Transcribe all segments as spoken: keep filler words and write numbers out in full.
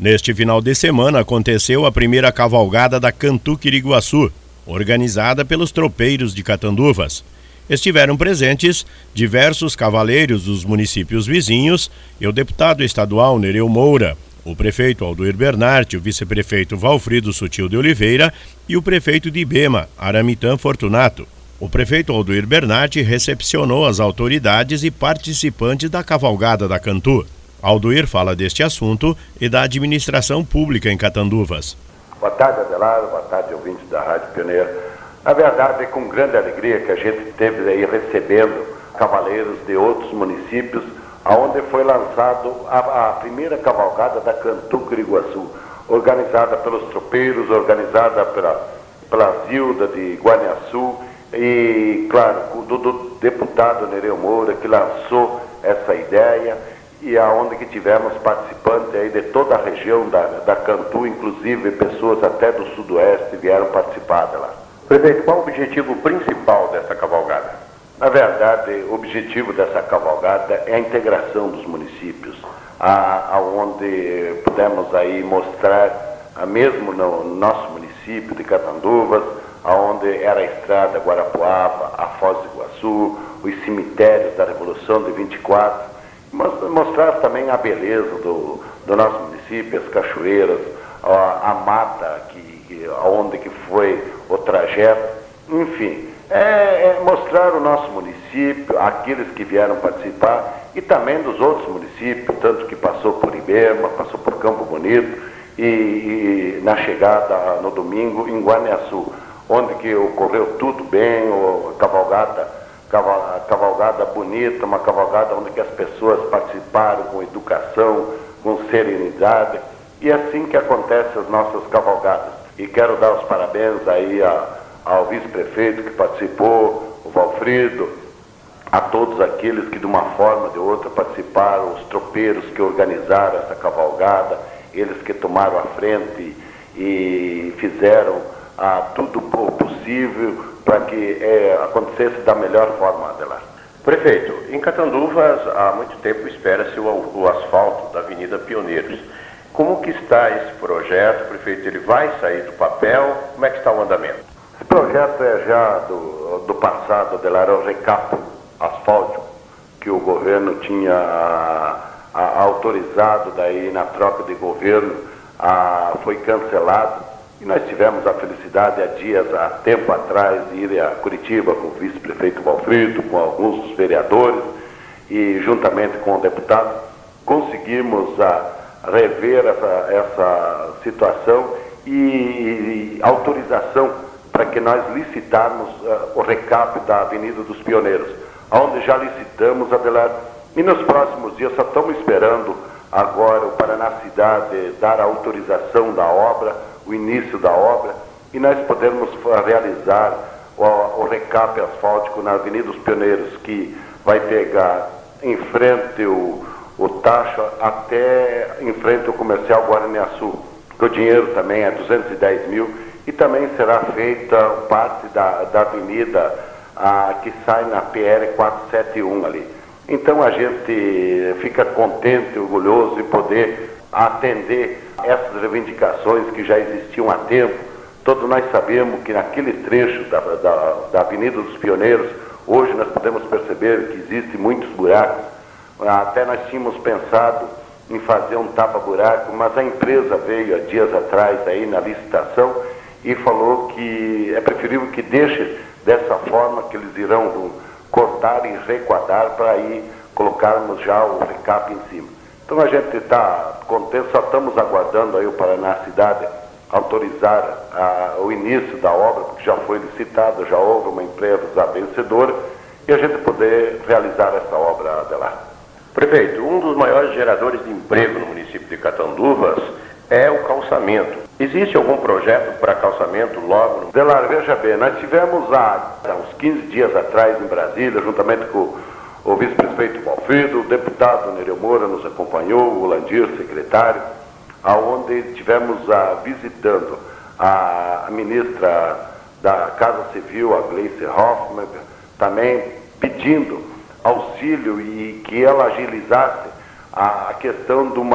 Neste final de semana aconteceu a primeira cavalgada da Cantu Quiriguaçu, organizada pelos tropeiros de Catanduvas. Estiveram presentes diversos cavaleiros dos municípios vizinhos e o deputado estadual Nereu Moura, o prefeito Aldoir Bernardi, o vice-prefeito Valfrido Sutil de Oliveira e o prefeito de Ibema, Aramitã Fortunato. O prefeito Aldoir Bernardi recepcionou as autoridades e participantes da cavalgada da Cantu. Aldoir fala deste assunto e da administração pública em Catanduvas. Boa tarde, Adelardo. Boa tarde, ouvintes da Rádio Pioneiro. Na verdade, é com grande alegria que a gente esteve aí recebendo cavaleiros de outros municípios, onde foi lançado a, a primeira cavalgada da Cantu Quiriguaçu, organizada pelos tropeiros, organizada pela, pela Zilda de Guaniaçu e, claro, do, do deputado Nereu Moura, que lançou essa ideia, e aonde que tivemos participantes aí de toda a região da, da Cantu, inclusive pessoas até do sudoeste vieram participar dela. Prefeito, qual o objetivo principal dessa cavalgada? Na verdade, o objetivo dessa cavalgada é a integração dos municípios, aonde pudemos aí mostrar, a mesmo no nosso município de Catanduvas, aonde era a estrada Guarapuava, a Foz do Iguaçu, os cemitérios da Revolução de vinte e quatro, mostrar também a beleza do, do nosso município, as cachoeiras, a, a mata, que, onde que foi o trajeto, enfim, é, é mostrar o nosso município, aqueles que vieram participar e também dos outros municípios, tanto que passou por Ibema, passou por Campo Bonito e, e na chegada no domingo em Guaniaçu, onde que ocorreu tudo bem, a cavalgada cavalgada bonita, uma cavalgada onde que as pessoas participaram com educação, com serenidade, e é assim que acontecem as nossas cavalgadas. E quero dar os parabéns aí a, ao vice-prefeito que participou, o Valfrido, a todos aqueles que de uma forma ou de outra participaram, os tropeiros que organizaram essa cavalgada, eles que tomaram a frente e fizeram ah, tudo o possível para que é, acontecesse da melhor forma, Adelar. Prefeito, em Catanduvas há muito tempo espera-se o, o asfalto da Avenida Pioneiros. Como que está esse projeto, prefeito? Ele vai sair do papel? Como é que está o andamento? Esse projeto é já do, do passado, Adelar, é o recap asfáltico que o governo tinha a, a, autorizado daí na troca de governo, a, foi cancelado. E nós tivemos a felicidade há dias, há tempo atrás, de ir a Curitiba com o vice-prefeito Valfrido, com alguns dos vereadores e juntamente com o deputado, conseguimos a, rever essa, essa situação e, e autorização para que nós licitarmos uh, o recap da Avenida dos Pioneiros, onde já licitamos, Adelar, e nos próximos dias só estamos esperando agora o Paraná Cidade dar a autorização da obra, o início da obra, e nós podemos realizar o, o recap asfáltico na Avenida dos Pioneiros, que vai pegar em frente o, o Taxa até em frente ao Comercial Guaraniaçu, que o dinheiro também é duzentos e dez mil, e também será feita parte da, da avenida a, que sai na P R quatrocentos e setenta e um ali. Então a gente fica contente, orgulhoso de poder atender essas reivindicações que já existiam há tempo. Todos nós sabemos que naquele trecho da, da, da Avenida dos Pioneiros, hoje nós podemos perceber que existem muitos buracos. Até nós tínhamos pensado em fazer um tapa-buraco, mas a empresa veio há dias atrás aí na licitação e falou que é preferível que deixe dessa forma, que eles irão cortar e requadrar para aí colocarmos já o recap em cima. Então a gente está contente, só estamos aguardando aí o Paraná Cidade autorizar a, o início da obra, porque já foi licitado, já houve uma empresa vencedora, e a gente poder realizar essa obra, Adelar. Prefeito, um dos maiores geradores de emprego no município de Catanduvas é o calçamento. Existe algum projeto para calçamento logo? No... Adelar, veja bem, nós tivemos há, há uns quinze dias atrás em Brasília, juntamente com o vice-prefeito Valfrido, o deputado Nereu Moura nos acompanhou, o Landir, secretário, aonde tivemos a, visitando a, a ministra da Casa Civil, a Gleice Hoffmann, também pedindo auxílio e que ela agilizasse a, a questão de uma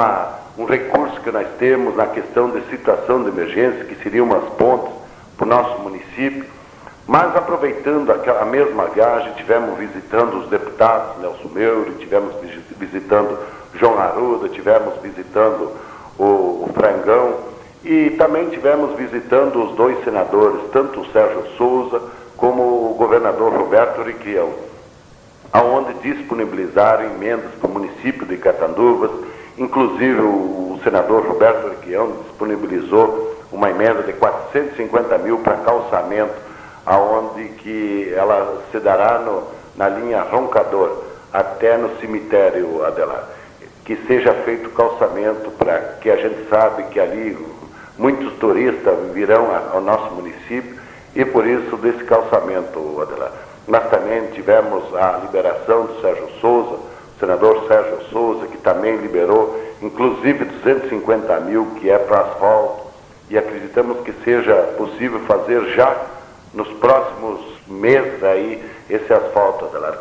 um recurso que nós temos na questão de situação de emergência, que seriam umas pontes para o nosso município. Mas aproveitando aquela mesma viagem, tivemos visitando os deputados Nelson Meure, tivemos visitando João Arruda, tivemos visitando o, o Frangão e também tivemos visitando os dois senadores, tanto o Sérgio Souza como o governador Roberto Requião, aonde disponibilizaram emendas para o município de Catanduvas. Inclusive o, o senador Roberto Requião disponibilizou uma emenda de quatrocentos e cinquenta mil para calçamento, aonde que ela se dará no, na linha Roncador até no cemitério, Adelar, que seja feito calçamento, para que a gente sabe que ali muitos turistas virão ao nosso município, e por isso desse calçamento, Adelar. Nós também tivemos a liberação do Sérgio Souza, o senador Sérgio Souza, que também liberou inclusive duzentos e cinquenta mil, que é para asfalto, e acreditamos que seja possível fazer já nos próximos meses aí esse asfalto, Adelar.